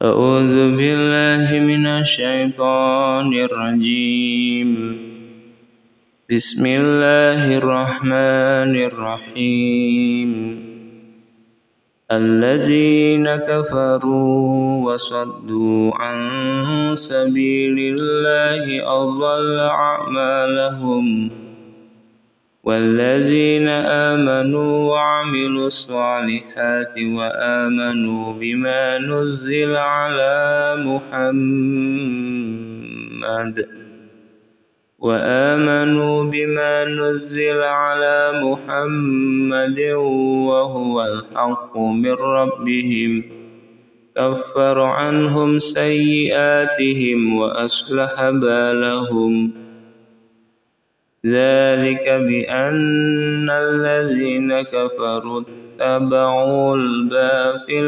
أعوذ بالله من الشيطان الرجيم. بسم الله الرحمن الرحيم. الذين كفروا وصدوا عن سبيل الله أضل أعمالهم، والذين آمنوا وعملوا الصالحات وآمنوا بما نزل على محمد وهو الحق من ربهم، كفر عنهم سيئاتهم وأصلح بالهم. ذلك بأن الذين كفروا اتبعوا الباطل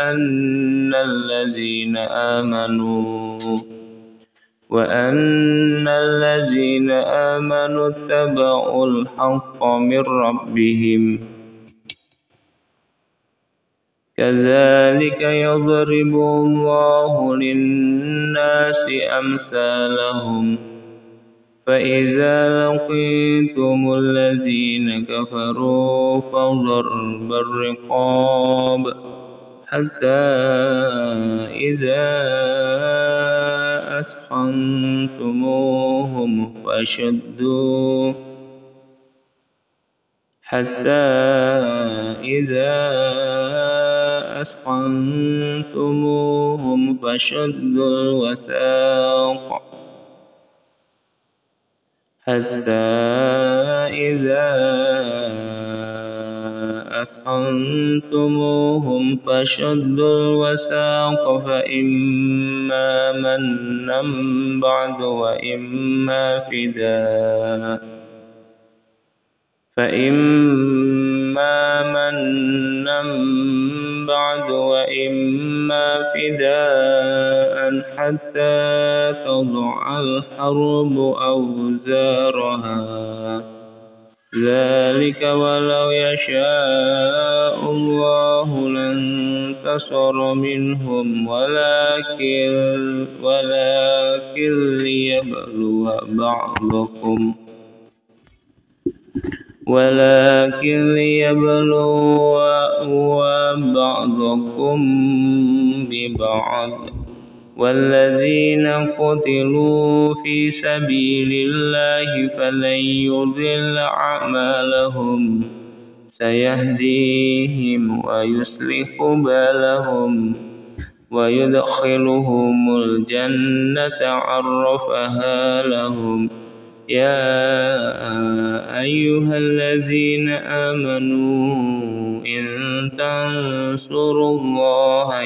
وأن الذين آمنوا اتبعوا الحق من ربهم. كذلك يضرب الله للناس أمثالهم، فإذا لقيتم الذين كفروا فضرب الرقاب حتى إذا أثخنتموهم فشدوا الوثاق فإما منا بعد وإما فداء حتى تضع الحرب أوزارها. ذلك ولو يشاء الله لانتصر منهم ولكن ليبلو بعضكم ببعض. والذين قتلوا في سبيل الله فلن يضل أعمالهم، سيهديهم ويصلح بالهم ويدخلهم الجنة عرفها لهم. يا أيها الذين آمنوا إن تنصروا الله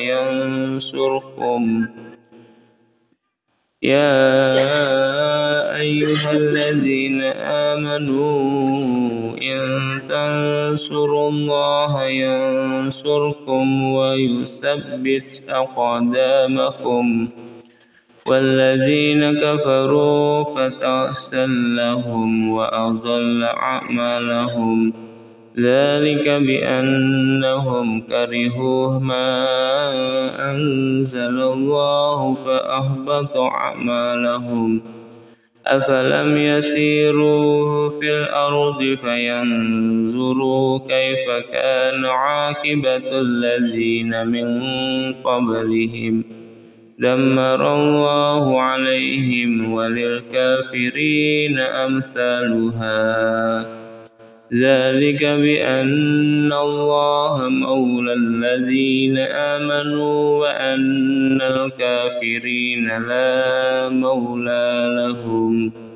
ينصركم ويثبت أقدامكم. والذين كفروا فتعسا لهم وأضل أعمالهم. ذلك بأنهم كرهوا ما أنزل الله فأحبط أعمالهم. أفلم يسيروا في الأرض فينظروا كيف كان عاقبة الذين من قبلهم، دمر الله عليهم وللكافرين أمثالها. ذلك بأن الله مولى الذين آمنوا وأن الكافرين لا مولى لهم.